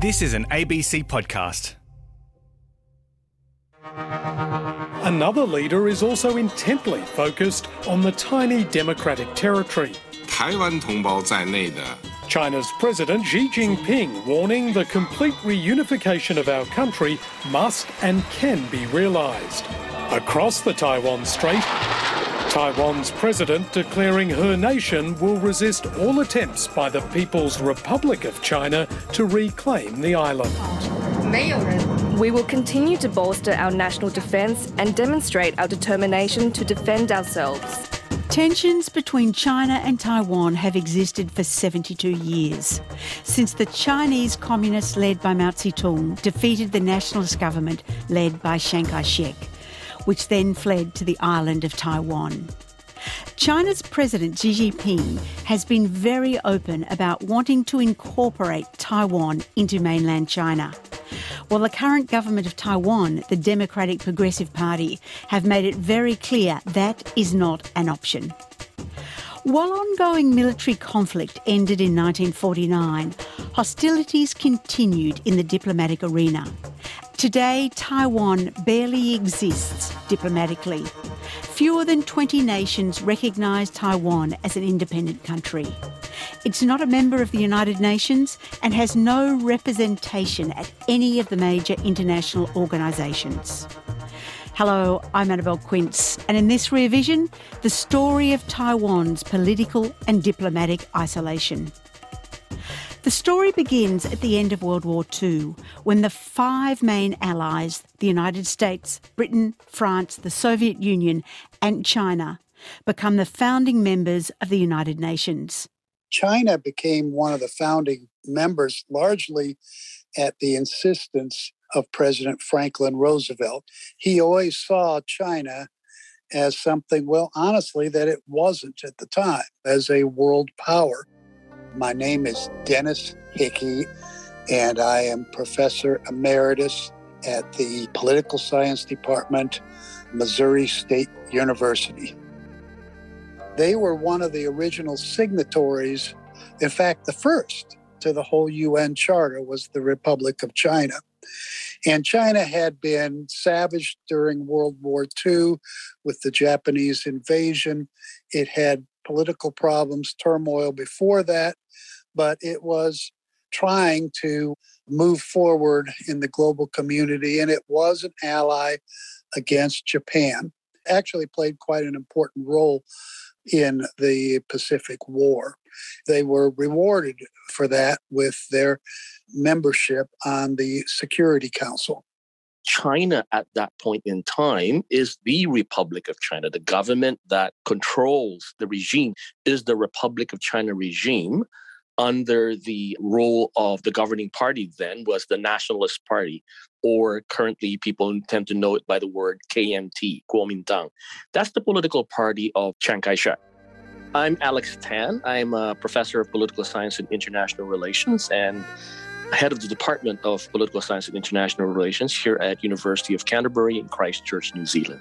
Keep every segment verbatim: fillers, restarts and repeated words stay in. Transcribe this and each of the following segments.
This is an A B C podcast. Another leader is also intently focused on the tiny democratic territory. 台湾同胞在内的 China's President Xi Jinping warning the complete reunification of our country must and can be realised. Across the Taiwan Strait, Taiwan's president declaring her nation will resist all attempts by the People's Republic of China to reclaim the island. We will continue to bolster our national defence and demonstrate our determination to defend ourselves. Tensions between China and Taiwan have existed for seventy-two years, since the Chinese communists led by Mao Zedong defeated the nationalist government led by Chiang Kai-shek, which then fled to the island of Taiwan. China's President Xi Jinping has been very open about wanting to incorporate Taiwan into mainland China, while the current government of Taiwan, the Democratic Progressive Party, have made it very clear that is not an option. While ongoing military conflict ended in nineteen forty-nine, hostilities continued in the diplomatic arena. Today, Taiwan barely exists diplomatically. Fewer than twenty nations recognise Taiwan as an independent country. It's not a member of the United Nations and has no representation at any of the major international organisations. Hello, I'm Annabelle Quince, and in this rear vision, the story of Taiwan's political and diplomatic isolation. The story begins at the end of World War Two, when the five main allies, the United States, Britain, France, the Soviet Union and China, become the founding members of the United Nations. China became one of the founding members largely at the insistence of President Franklin Roosevelt. He always saw China as something, well, honestly, that it wasn't at the time, as a world power. My name is Dennis Hickey, and I am Professor Emeritus at the Political Science Department, Missouri State University. They were one of the original signatories. In fact, the first to the whole U N Charter was the Republic of China. And China had been savaged during World War Two with the Japanese invasion. It had political problems, turmoil before that, but it was trying to move forward in the global community, and it was an ally against Japan. Actually played quite an important role in the Pacific War. They were rewarded for that with their membership on the Security Council. China at that point in time is the Republic of China. The government that controls the regime is the Republic of China regime. Under the role of the governing party then was the Nationalist Party, or currently people tend to know it by the word K M T, Kuomintang. That's the political party of Chiang Kai-shek. I'm Alex Tan. I'm a professor of political science and international relations and head of the Department of Political Science and International Relations here at University of Canterbury in Christchurch, New Zealand.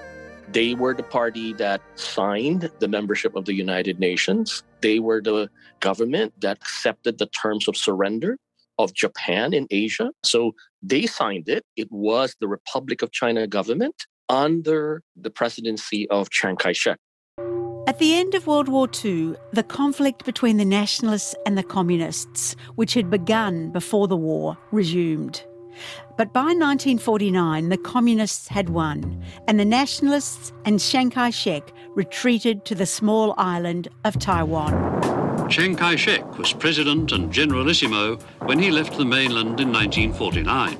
They were the party that signed the membership of the United Nations. They were the government that accepted the terms of surrender of Japan in Asia. So they signed it. It was the Republic of China government under the presidency of Chiang Kai-shek. At the end of World War Two, the conflict between the nationalists and the communists, which had begun before the war, resumed. But by nineteen forty-nine, the communists had won, and the nationalists and Chiang Kai-shek retreated to the small island of Taiwan. Chiang Kai-shek was president and generalissimo when he left the mainland in nineteen forty-nine.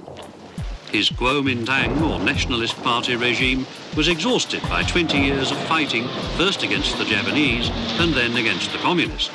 His Kuomintang, or Nationalist Party regime, was exhausted by twenty years of fighting, first against the Japanese and then against the communists.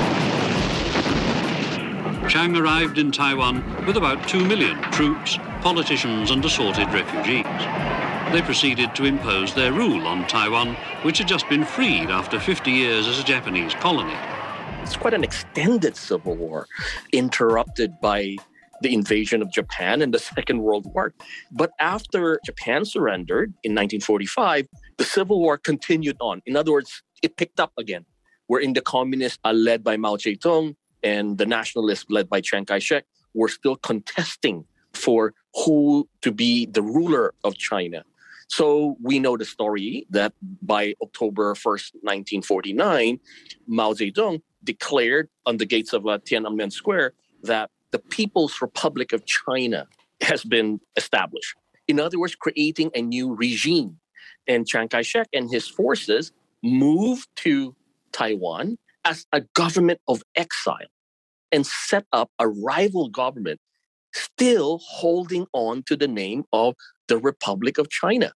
Chiang arrived in Taiwan with about two million troops, politicians and assorted refugees. They proceeded to impose their rule on Taiwan, which had just been freed after fifty years as a Japanese colony. It's quite an extended civil war, interrupted by the invasion of Japan in the Second World War. But after Japan surrendered in nineteen forty-five, the Civil War continued on. In other words, it picked up again, wherein the communists are led by Mao Zedong and the nationalists led by Chiang Kai-shek were still contesting for who to be the ruler of China. So we know the story that by October first, nineteen forty-nine, Mao Zedong declared on the gates of uh, Tiananmen Square that the People's Republic of China has been established. In other words, creating a new regime. And Chiang Kai-shek and his forces moved to Taiwan as a government of exile and set up a rival government, still holding on to the name of the Republic of China.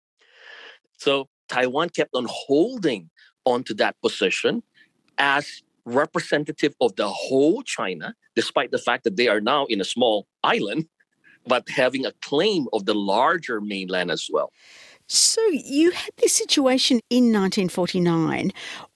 So Taiwan kept on holding on to that position as representative of the whole China, despite the fact that they are now in a small island, but having a claim of the larger mainland as well. So you had this situation in nineteen forty-nine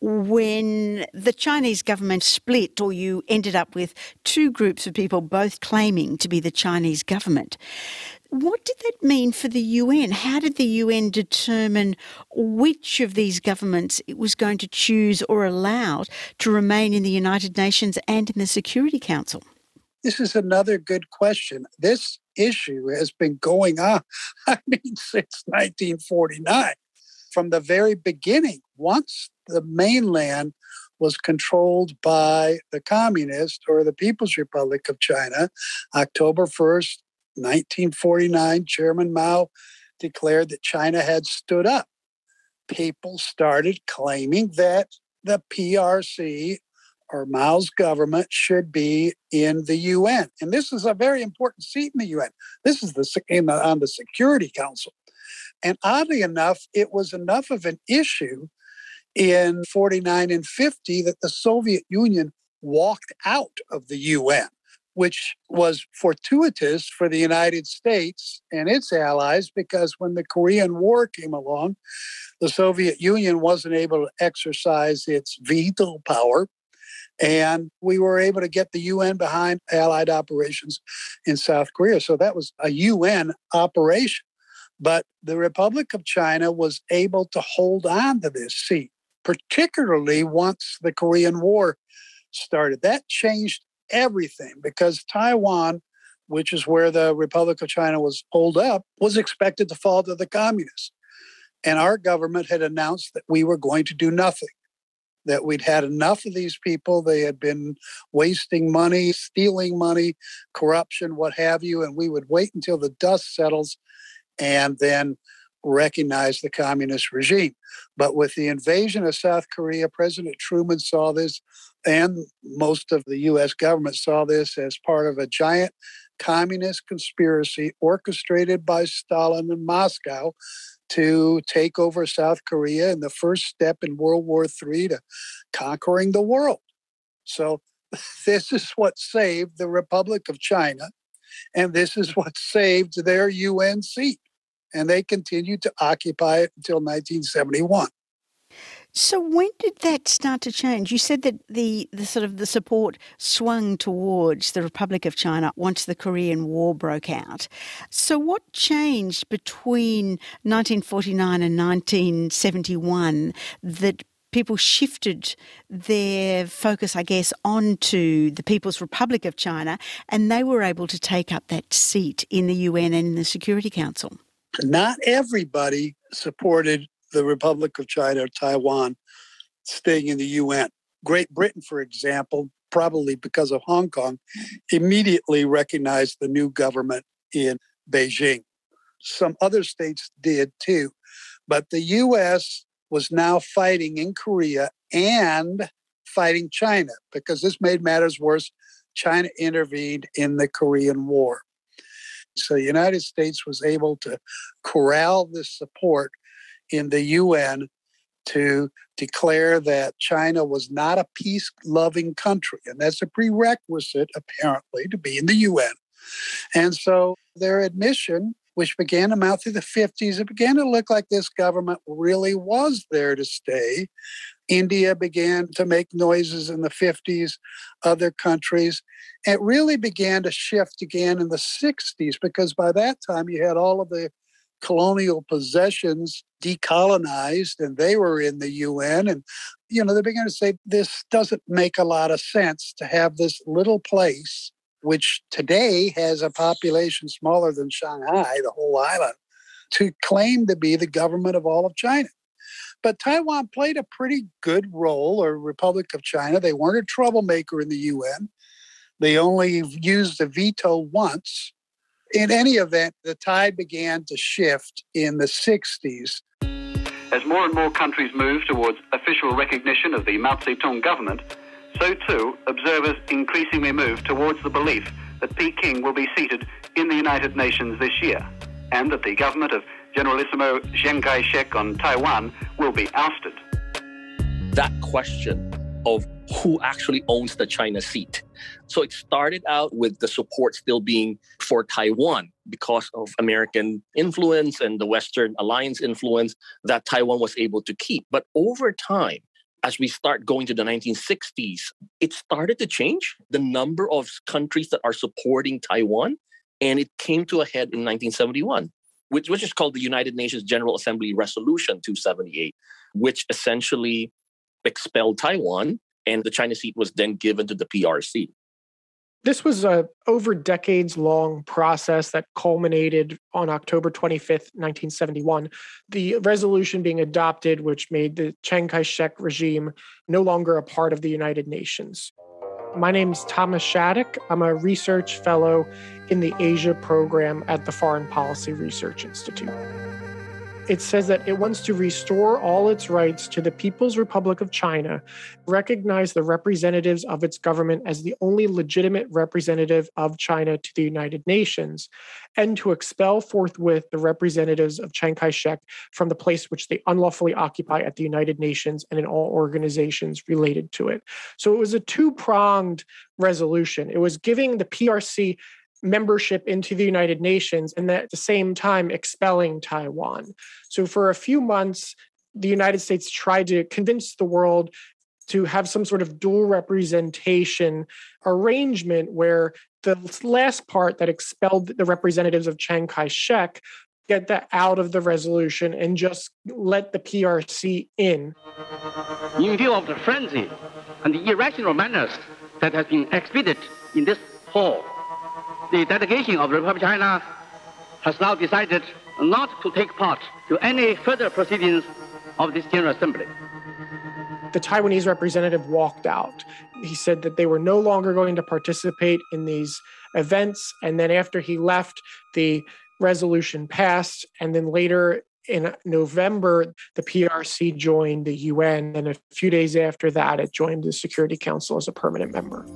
when the Chinese government split, or you ended up with two groups of people both claiming to be the Chinese government. What did that mean for the U N? How did the U N determine which of these governments it was going to choose or allow to remain in the United Nations and in the Security Council? This is another good question. This issue has been going on, I mean, since nineteen forty-nine. From the very beginning, once the mainland was controlled by the Communist or the People's Republic of China, October first, nineteen forty-nine, Chairman Mao declared that China had stood up. People started claiming that the P R C or Mao's government should be in the U N. And this is a very important seat in the U N. This is the, in the on the Security Council. And oddly enough, it was enough of an issue in forty-nine and fifty that the Soviet Union walked out of the U N, which was fortuitous for the United States and its allies, because when the Korean War came along, the Soviet Union wasn't able to exercise its veto power. And we were able to get the U N behind Allied operations in South Korea. So that was a U N operation. But the Republic of China was able to hold on to this seat, particularly once the Korean War started. That changed everything, because Taiwan, which is where the Republic of China was holed up, was expected to fall to the communists. And our government had announced that we were going to do nothing, that we'd had enough of these people. They had been wasting money, stealing money, corruption, what have you, and we would wait until the dust settles and then recognize the communist regime. But with the invasion of South Korea, President Truman saw this, and most of the U S government saw this as part of a giant communist conspiracy orchestrated by Stalin in Moscow to take over South Korea in the first step in World War Three to conquering the world. So this is what saved the Republic of China, and this is what saved their U N seat. And they continued to occupy it until nineteen seventy-one. So when did that start to change? You said that the, the sort of the support swung towards the Republic of China once the Korean War broke out. So what changed between nineteen forty-nine and nineteen seventy-one that people shifted their focus, I guess, onto the People's Republic of China, and they were able to take up that seat in the U N and in the Security Council? Not everybody supported the Republic of China or Taiwan staying in the U N. Great Britain, for example, probably because of Hong Kong, immediately recognized the new government in Beijing. Some other states did too. But the U S was now fighting in Korea and fighting China, because this made matters worse. China intervened in the Korean War. So the United States was able to corral this support in the U N to declare that China was not a peace-loving country. And that's a prerequisite, apparently, to be in the U N. And so their admission, which began to mount through the fifties, it began to look like this government really was there to stay. India began to make noises in the fifties, other countries. It really began to shift again in the sixties, because by that time you had all of the colonial possessions decolonized and they were in the U N. And, you know, they began to say, this doesn't make a lot of sense to have this little place which today has a population smaller than Shanghai, the whole island, to claim to be the government of all of China. But Taiwan played a pretty good role, or Republic of China. They weren't a troublemaker in the U N. They only used the veto once. In any event, the tide began to shift in the sixties. As more and more countries move towards official recognition of the Mao Zedong government, so too observers increasingly move towards the belief that Peking will be seated in the United Nations this year, and that the government of Generalissimo Chiang Kai-shek on Taiwan will be ousted. That question of who actually owns the China seat. So it started out with the support still being for Taiwan because of American influence and the Western alliance influence that Taiwan was able to keep. But over time, as we start going to the nineteen sixties, it started to change the number of countries that are supporting Taiwan. And it came to a head in nineteen seventy-one, which, which is called the United Nations General Assembly Resolution two seventy-eight, which essentially expelled Taiwan. And the China seat was then given to the P R C. This was a over decades-long process that culminated on October twenty-fifth, nineteen seventy-one. The resolution being adopted, which made the Chiang Kai-shek regime no longer a part of the United Nations. My name's Thomas Shattuck. I'm a research fellow in the Asia program at the Foreign Policy Research Institute. It says that it wants to restore all its rights to the People's Republic of China, recognize the representatives of its government as the only legitimate representative of China to the United Nations, and to expel forthwith the representatives of Chiang Kai-shek from the place which they unlawfully occupy at the United Nations and in all organizations related to it. So it was a two-pronged resolution. It was giving the P R C membership into the United Nations and at the same time expelling Taiwan. So for a few months, the United States tried to convince the world to have some sort of dual representation arrangement where the last part that expelled the representatives of Chiang Kai-shek get that out of the resolution and just let the P R C in. In view of the frenzy and the irrational manners that have been exhibited in this hall, the delegation of the Republic of China has now decided not to take part to any further proceedings of this General Assembly. The Taiwanese representative walked out. He said that they were no longer going to participate in these events. And then after he left, the resolution passed. And then later in November, the P R C joined the U N. And a few days after that, it joined the Security Council as a permanent member.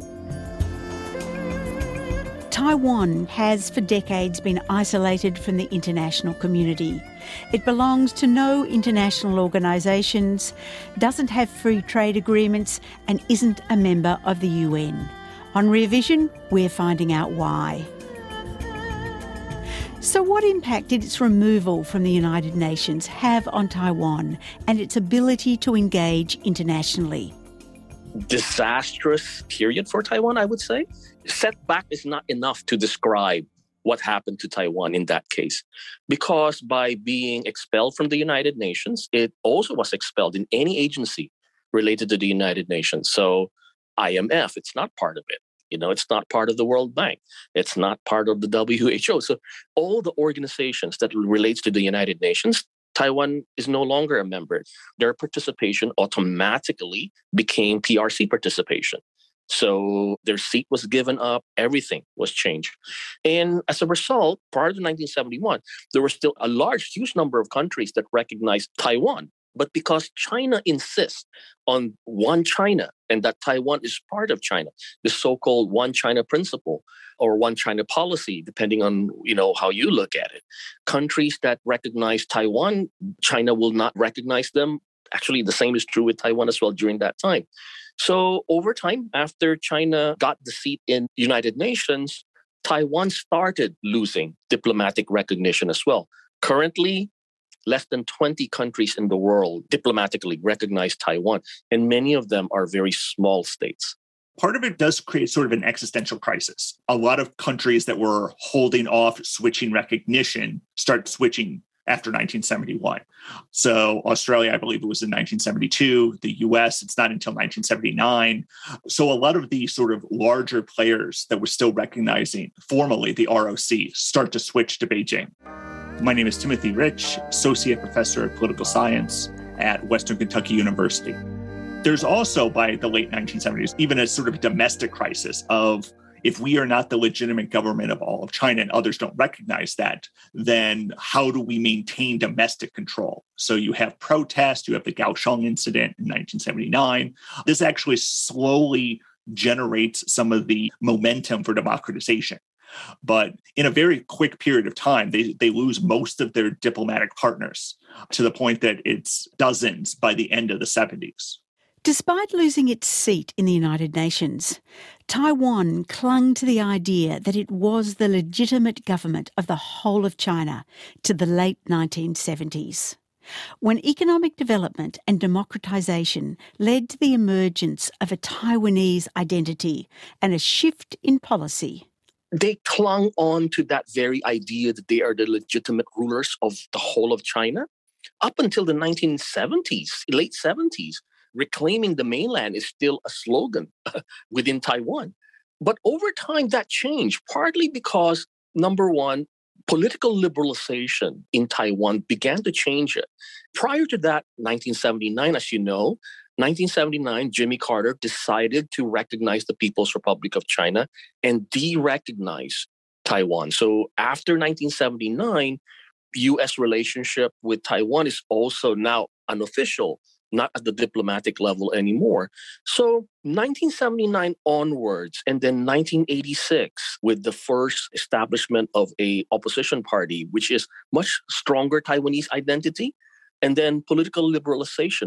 Taiwan has for decades been isolated from the international community. It belongs to no international organisations, doesn't have free trade agreements and isn't a member of the U N. On Rear Vision, we're finding out why. So what impact did its removal from the United Nations have on Taiwan and its ability to engage internationally? Disastrous period for Taiwan, I would say. Setback is not enough to describe what happened to Taiwan in that case, because by being expelled from the United Nations, it also was expelled in any agency related to the United Nations. So I M F, it's not part of it. You know, it's not part of the World Bank. It's not part of the W H O. So all the organizations that relates to the United Nations, Taiwan is no longer a member. Their participation automatically became P R C participation. So their seat was given up, everything was changed. And as a result, prior to nineteen seventy-one, there were still a large, huge number of countries that recognized Taiwan. But because China insists on one China and that Taiwan is part of China, the so-called one China principle or one China policy, depending on, you know, how you look at it, countries that recognize Taiwan, China will not recognize them. Actually, the same is true with Taiwan as well during that time. So over time, after China got the seat in United Nations, Taiwan started losing diplomatic recognition as well. Currently, less than twenty countries in the world diplomatically recognize Taiwan, and many of them are very small states. Part of it does create sort of an existential crisis. A lot of countries that were holding off switching recognition start switching after nineteen seventy-one. So Australia, I believe it was in nineteen seventy-two. The U S, it's not until nineteen seventy-nine. So a lot of the sort of larger players that were still recognizing formally the R O C start to switch to Beijing. My name is Timothy Rich, Associate Professor of Political Science at Western Kentucky University. There's also, by the late nineteen seventies, even a sort of domestic crisis of, if we are not the legitimate government of all of China and others don't recognize that, then how do we maintain domestic control? So you have protests, you have the Kaohsiung incident in nineteen seventy-nine. This actually slowly generates some of the momentum for democratization. But in a very quick period of time, they, they lose most of their diplomatic partners to the point that it's dozens by the end of the seventies. Despite losing its seat in the United Nations, Taiwan clung to the idea that it was the legitimate government of the whole of China to the late nineteen seventies, when economic development and democratization led to the emergence of a Taiwanese identity and a shift in policy. They clung on to that very idea that they are the legitimate rulers of the whole of China up until the nineteen seventies, late seventies. Reclaiming the mainland is still a slogan within Taiwan. But over time, that changed, partly because, number one, political liberalization in Taiwan began to change it. Prior to that, nineteen seventy-nine, as you know, nineteen seventy-nine, Jimmy Carter decided to recognize the People's Republic of China and de-recognize Taiwan. So after nineteen seventy-nine, U S relationship with Taiwan is also now unofficial, not at the diplomatic level anymore. So nineteen seventy-nine onwards, and then nineteen eighty-six with the first establishment of a opposition party, which is much stronger Taiwanese identity, and then political liberalization,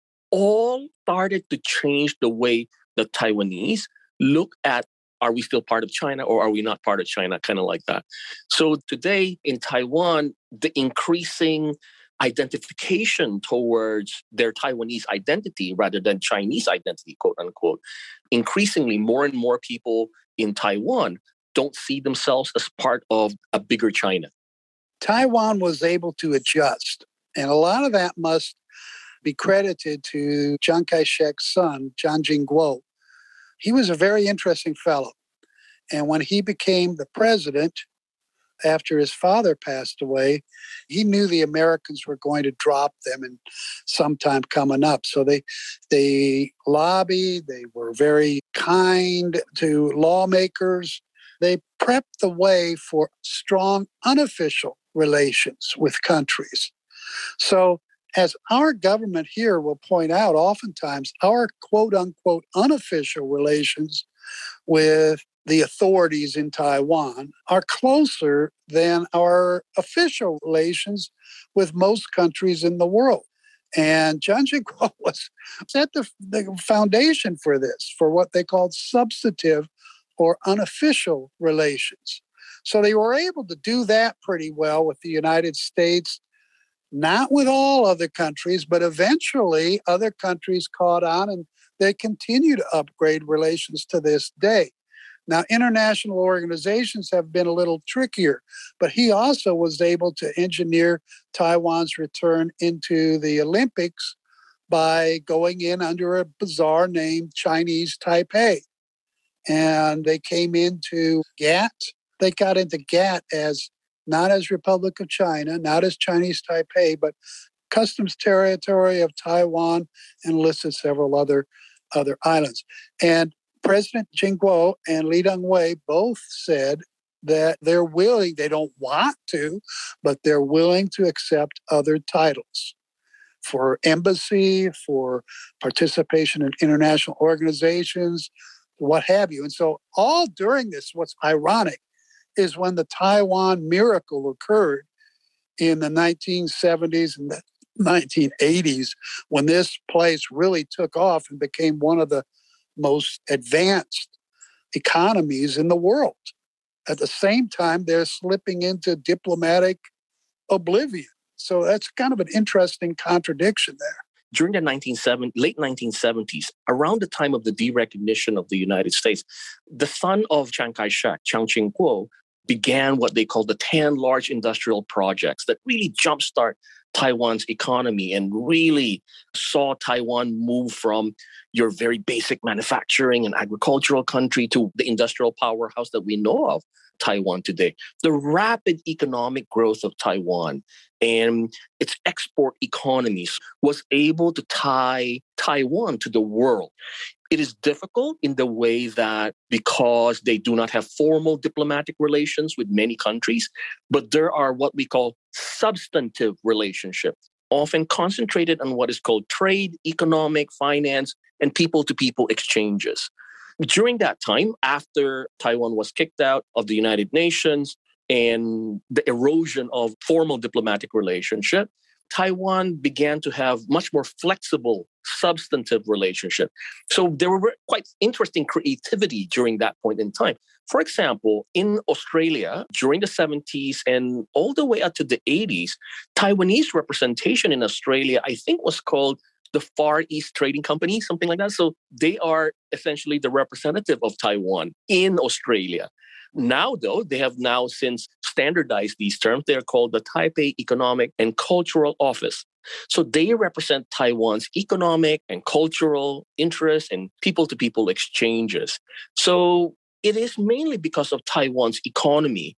all started to change the way the Taiwanese look at, are we still part of China or are we not part of China, kind of like that. So today in Taiwan, the increasing identification towards their Taiwanese identity rather than Chinese identity, quote unquote. Increasingly, more and more people in Taiwan don't see themselves as part of a bigger China. Taiwan was able to adjust, and a lot of that must be credited to Chiang Kai-shek's son, Chiang Ching-kuo. He was a very interesting fellow. And when he became the president, after his father passed away, he knew the Americans were going to drop them in sometime coming up. So they they lobbied, they were very kind to lawmakers. They prepped the way for strong unofficial relations with countries. So as our government here will point out, oftentimes our quote-unquote unofficial relations with the authorities in Taiwan are closer than our official relations with most countries in the world. And Chiang Ching-kuo was set the, the foundation for this, for what they called substantive or unofficial relations. So they were able to do that pretty well with the United States, not with all other countries, but eventually other countries caught on and they continue to upgrade relations to this day. Now, international organizations have been a little trickier, but he also was able to engineer Taiwan's return into the Olympics by going in under a bizarre name, Chinese Taipei. And they came into GATT. They got into GATT as not as Republic of China, not as Chinese Taipei, but customs territory of Taiwan, and listed several other, other islands. And President Ching-kuo and Lee Teng-hui both said that they're willing, they don't want to, but they're willing to accept other titles for embassy, for participation in international organizations, what have you. And so all during this, what's ironic is when the Taiwan miracle occurred in the nineteen seventies and the nineteen eighties, when this place really took off and became one of the most advanced economies in the world. At the same time, they're slipping into diplomatic oblivion. So that's kind of an interesting contradiction there. During the nineteen seventies, late nineteen seventies, around the time of the derecognition of the United States, the son of Chiang Kai-shek, Chiang Ching-kuo, began what they call the ten large industrial projects that really jumpstart Taiwan's economy and really saw Taiwan move from your very basic manufacturing and agricultural country to the industrial powerhouse that we know of Taiwan today. The rapid economic growth of Taiwan and its export economies was able to tie Taiwan to the world. It is difficult in the way that because they do not have formal diplomatic relations with many countries, but there are what we call substantive relationships, often concentrated on what is called trade, economic, finance, and people-to-people exchanges. During that time, after Taiwan was kicked out of the United Nations and the erosion of formal diplomatic relationship, Taiwan began to have much more flexible, substantive relationship. So there were quite interesting creativity during that point in time. For example, in Australia, during the seventies and all the way up to the eighties, Taiwanese representation in Australia, I think, was called the Far East Trading Company, something like that. So they are essentially the representative of Taiwan in Australia. Now, though, they have now since standardized these terms. They're called the Taipei Economic and Cultural Office. So they represent Taiwan's economic and cultural interests and people-to-people exchanges. So it is mainly because of Taiwan's economy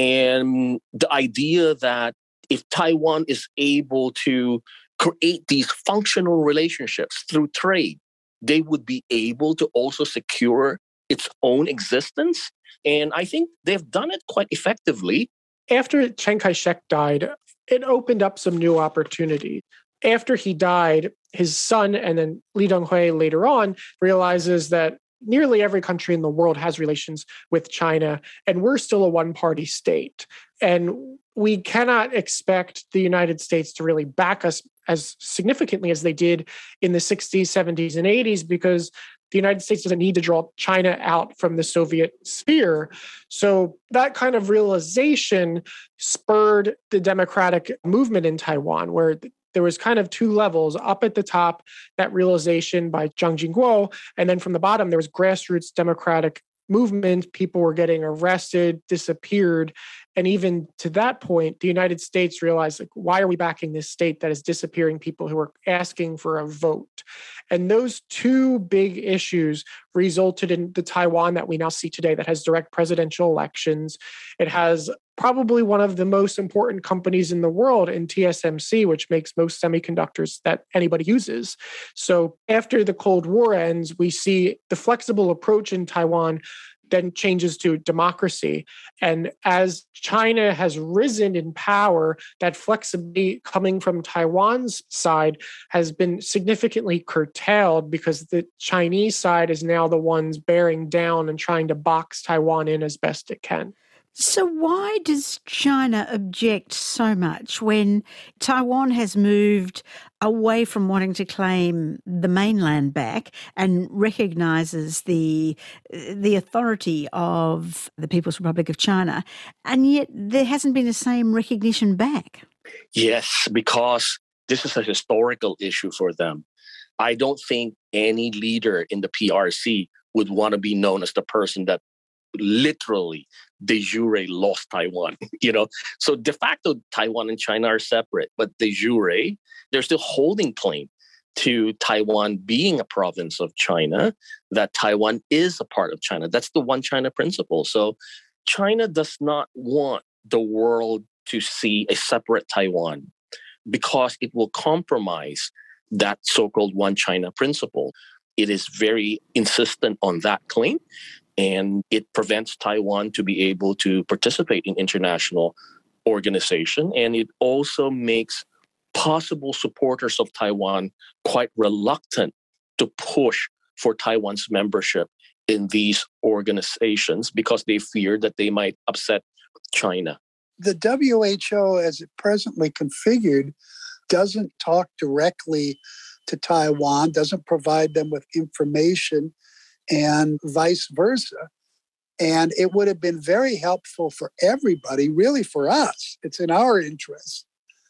and the idea that if Taiwan is able to create these functional relationships through trade, they would be able to also secure its own existence. And I think they've done it quite effectively. After Chiang Kai-shek died, it opened up some new opportunity. After he died, his son and then Lee Teng-hui later on realizes that nearly every country in the world has relations with China, and we're still a one-party state. And we cannot expect the United States to really back us as significantly as they did in the sixties, seventies, and eighties, because the United States doesn't need to draw China out from the Soviet sphere. So that kind of realization spurred the democratic movement in Taiwan, where there was kind of two levels. Up at the top, that realization by Zhang Jingguo, and then from the bottom, there was grassroots democratic movement. People were getting arrested, disappeared. And even to that point, the United States realized, like, why are we backing this state that is disappearing people who are asking for a vote? And those two big issues resulted in the Taiwan that we now see today that has direct presidential elections. It has probably one of the most important companies in the world in T S M C, which makes most semiconductors that anybody uses. So after the Cold War ends, we see the flexible approach in Taiwan then changes to democracy. And as China has risen in power, that flexibility coming from Taiwan's side has been significantly curtailed because the Chinese side is now the ones bearing down and trying to box Taiwan in as best it can. So why does China object so much when Taiwan has moved away from wanting to claim the mainland back and recognises the the authority of the People's Republic of China, and yet there hasn't been the same recognition back? Yes, because this is a historical issue for them. I don't think any leader in the P R C would want to be known as the person that literally de jure lost Taiwan, you know. So de facto, Taiwan and China are separate, but de jure, they're still holding claim to Taiwan being a province of China, that Taiwan is a part of China. That's the one China principle. So China does not want the world to see a separate Taiwan because it will compromise that so-called one China principle. It is very insistent on that claim. And it prevents Taiwan to be able to participate in international organization. And it also makes possible supporters of Taiwan quite reluctant to push for Taiwan's membership in these organizations because they fear that they might upset China. The W H O, as it presently configured, doesn't talk directly to Taiwan, doesn't provide them with information, and vice versa. And it would have been very helpful for everybody, really for us. It's in our interest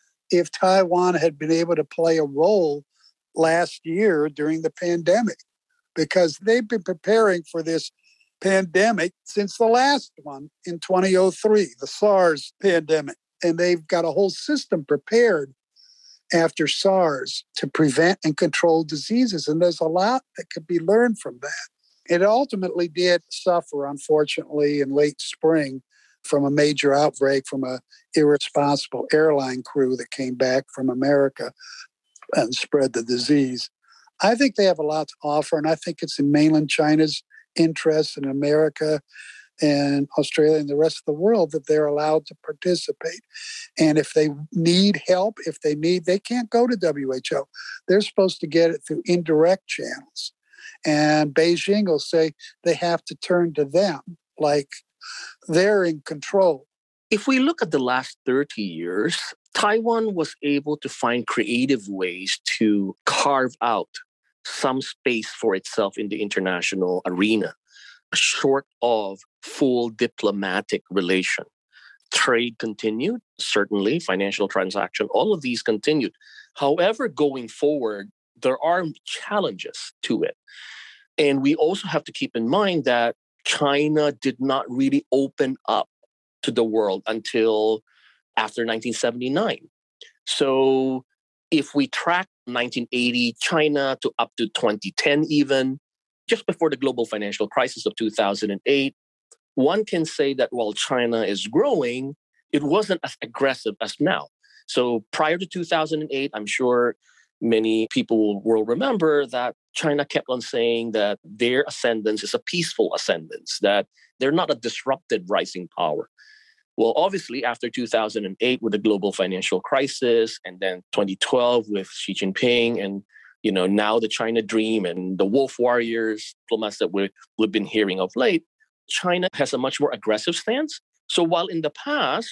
if Taiwan had been able to play a role last year during the pandemic, because they've been preparing for this pandemic since the last one in two thousand three, the SARS pandemic. And they've got a whole system prepared after SARS to prevent and control diseases. And there's a lot that could be learned from that. It ultimately did suffer, unfortunately, in late spring from a major outbreak from a irresponsible airline crew that came back from America and spread the disease. I think they have a lot to offer, and I think it's in mainland China's interest in America and Australia and the rest of the world that they're allowed to participate. And if they need help, if they need, they can't go to W H O. They're supposed to get it through indirect channels. And Beijing will say they have to turn to them, like they're in control. If we look at the last thirty years, Taiwan was able to find creative ways to carve out some space for itself in the international arena, short of full diplomatic relation. Trade continued, certainly, financial transaction, all of these continued. However, going forward, there are challenges to it. And we also have to keep in mind that China did not really open up to the world until after nineteen seventy-nine. So if we track nineteen eighty China to up to twenty ten even, just before the global financial crisis of two thousand eight, one can say that while China is growing, it wasn't as aggressive as now. So prior to two thousand eight, I'm sure many people will remember that China kept on saying that their ascendance is a peaceful ascendance, that they're not a disrupted rising power. Well, obviously, after two thousand eight with the global financial crisis, and then twenty twelve with Xi Jinping, and you know now the China Dream and the Wolf Warriors, diplomats that we've, we've been hearing of late, China has a much more aggressive stance. So while in the past,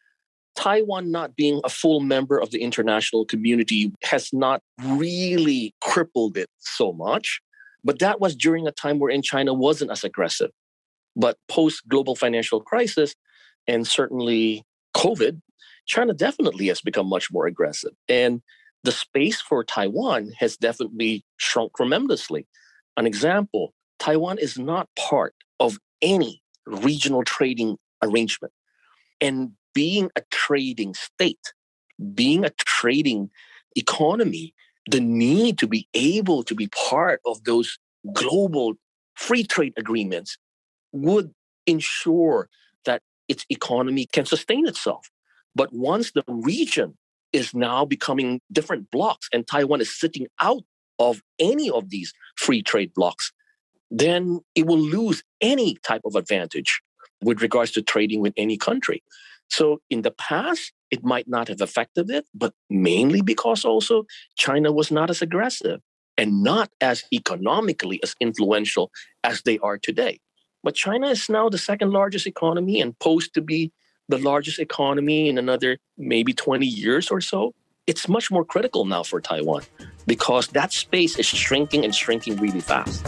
Taiwan not being a full member of the international community has not really crippled it so much, but that was during a time wherein China wasn't as aggressive. But post-global financial crisis, and certainly COVID, China definitely has become much more aggressive. And the space for Taiwan has definitely shrunk tremendously. An example, Taiwan is not part of any regional trading arrangement. And being a trading state, being a trading economy, the need to be able to be part of those global free trade agreements would ensure that its economy can sustain itself. But once the region is now becoming different blocks and Taiwan is sitting out of any of these free trade blocks, then it will lose any type of advantage with regards to trading with any country. So in the past, it might not have affected it, but mainly because also China was not as aggressive and not as economically as influential as they are today. But China is now the second largest economy and posed to be the largest economy in another maybe twenty years or so. It's much more critical now for Taiwan because that space is shrinking and shrinking really fast.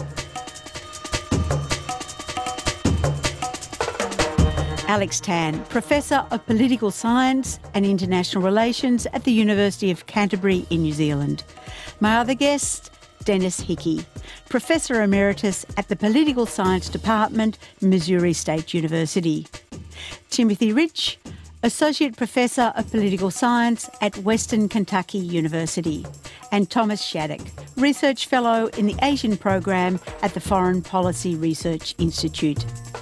Alex Tan, Professor of Political Science and International Relations at the University of Canterbury in New Zealand. My other guest, Dennis Hickey, Professor Emeritus at the Political Science Department, Missouri State University. Timothy Rich, Associate Professor of Political Science at Western Kentucky University. And Thomas Shattuck, Research Fellow in the Asian Program at the Foreign Policy Research Institute.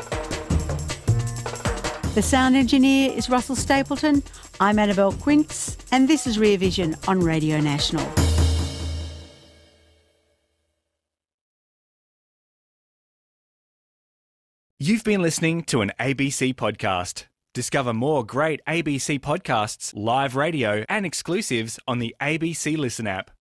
The sound engineer is Russell Stapleton. I'm Annabelle Quince, and this is Rear Vision on Radio National. You've been listening to an A B C podcast. Discover more great A B C podcasts, live radio, and exclusives on the A B C Listen app.